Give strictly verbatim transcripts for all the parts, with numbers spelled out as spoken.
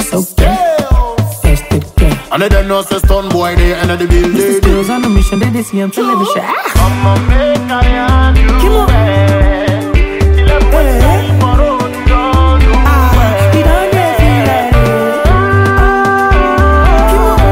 it's okay. First it play. And they know say stun boy they end of the building. This is girls on a mission, they they see I'm television. I'ma make I and you Come on. well. You love what you say for road, you don't do well. You don't get feel like it. Come on.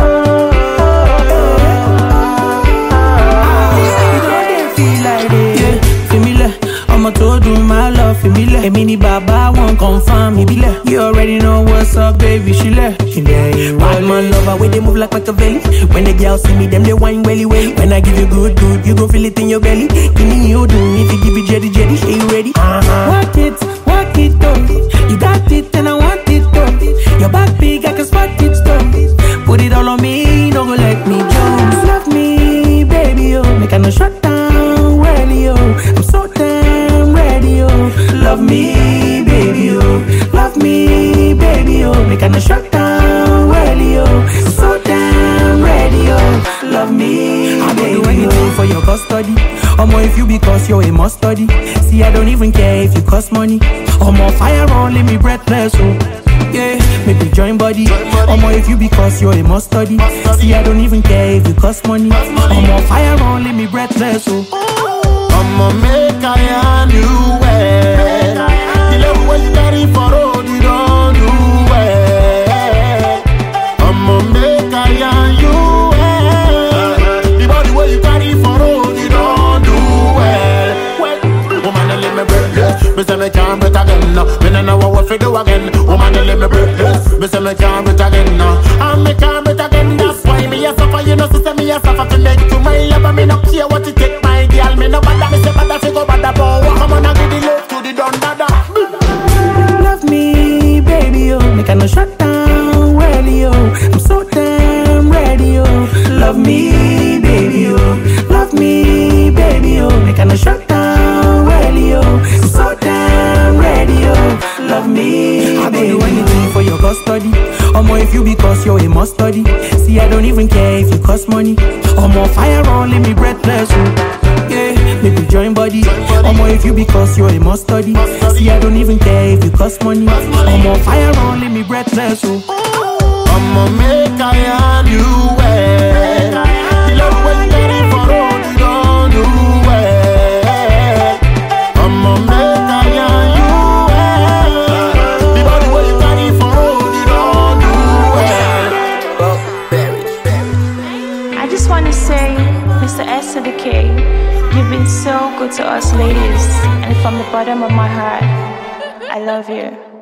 You don't get feel like it. Yeah, familiar. I'ma told you my love familiar. A mini baba won't confirm me be like. You already know what's up, baby. She left. She there. Bad man lover where they move like Machiavelli. When the girls see me, them they whine welly welly. When I give you good good, you gon' feel it in your belly. Give me you do. If you give it jetty jetty, are you ready? Uh-huh. Work it, work it though. You got it and I want it though. Your back big, I can spot it though. Put it all on me, don't go let me jones. Love me, baby, oh. Make I no shut down, really, oh. I'm so damn ready, oh. Love me, baby, oh. Love me, baby, oh. Make I no shut down, really, oh. I'm so damn ready, oh. Love me, I baby, do anything oh. For your custody. Omo, if you because you're a must study. See, I don't even care if you cost money. Omo, fire on, let me breathless, oh. Yeah, maybe join body. Omo, if you because you're a must study. See, I don't even care if you cost money. Omo, fire on, let me breathless, oh. I'ma make I and you well. The love when you carry for road, you don't do well. I'ma make I and you well. The body when you carry for road, you don't do well. Well, woman, let me breathless. Me say me can't breathe again now. Me no know what fi do again. Woman, let me breathless. Me say me can't breathe again now. And me can't breathe again. That's why me a suffer. You know, sister, me a suffer to make you my lover. Me no care what you take, my girl. Me no bother. Me say bother fi go bother, but come on and give the love to the done dada. Love me, baby, oh. Make I no shut down, really, oh. I'm so damn ready, oh. Love me, baby, oh. Love me, baby, oh. Make I no shut down, really, oh. I'm so damn ready, oh. Love me, I baby, do anything for your custody. Omo, if you because you're a must study. See, I don't even care if you cost money. Omo, fire on, let me breathless, oh. Yeah, maybe join body. Omo, if you because you're a must study. See, I don't even care if you cost money. Omo, fire on, let me breathless, oh. I'ma make I and you well. The love when you carry for road, you don't do well. I'ma make I and you well. The body when you carry for road, you don't do well. I just want to say, Mister S to the K, you've been so good to us ladies, and from the bottom of my heart, I love you.